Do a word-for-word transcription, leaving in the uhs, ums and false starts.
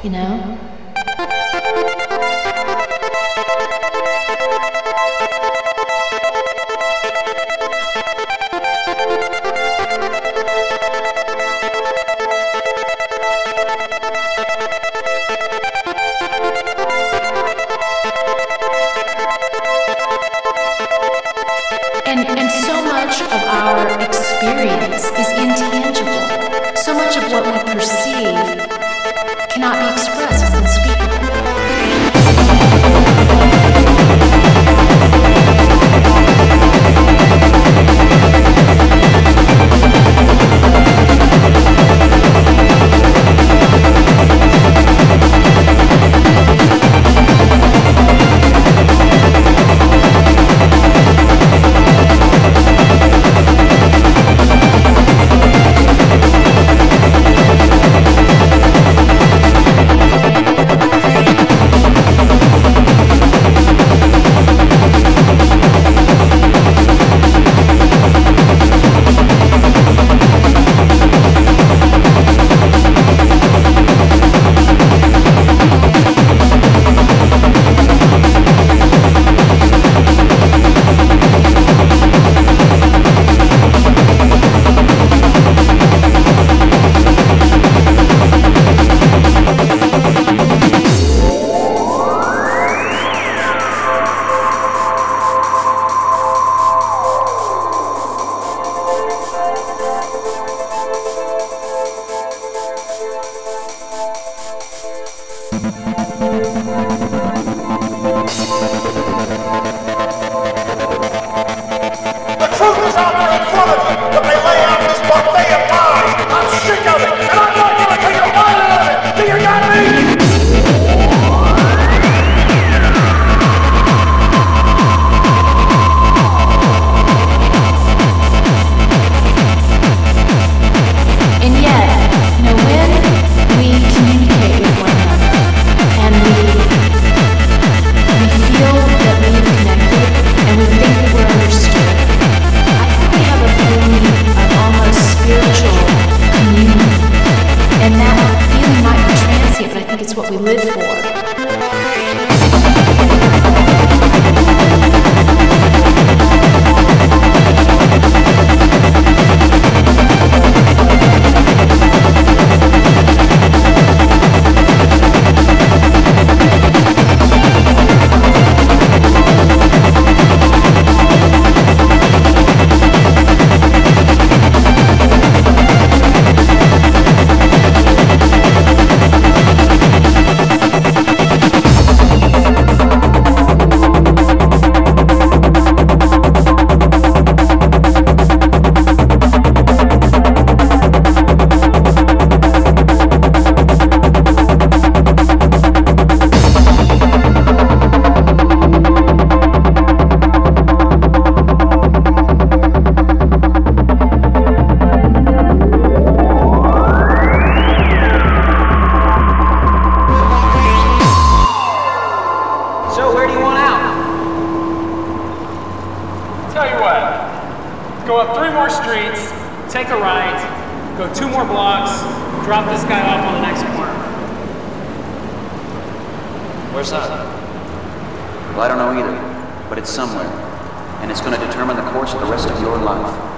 you know? And, and so much of our experience is intangible. So much of what we perceive cannot be expressed, it's unspeakable. It's what we live for. Tell you what, go up three more streets, take a right, go two more blocks, drop this guy off on the next corner. Where's that? Well, I don't know either, but it's somewhere, and it's going to determine the course of the rest of your life.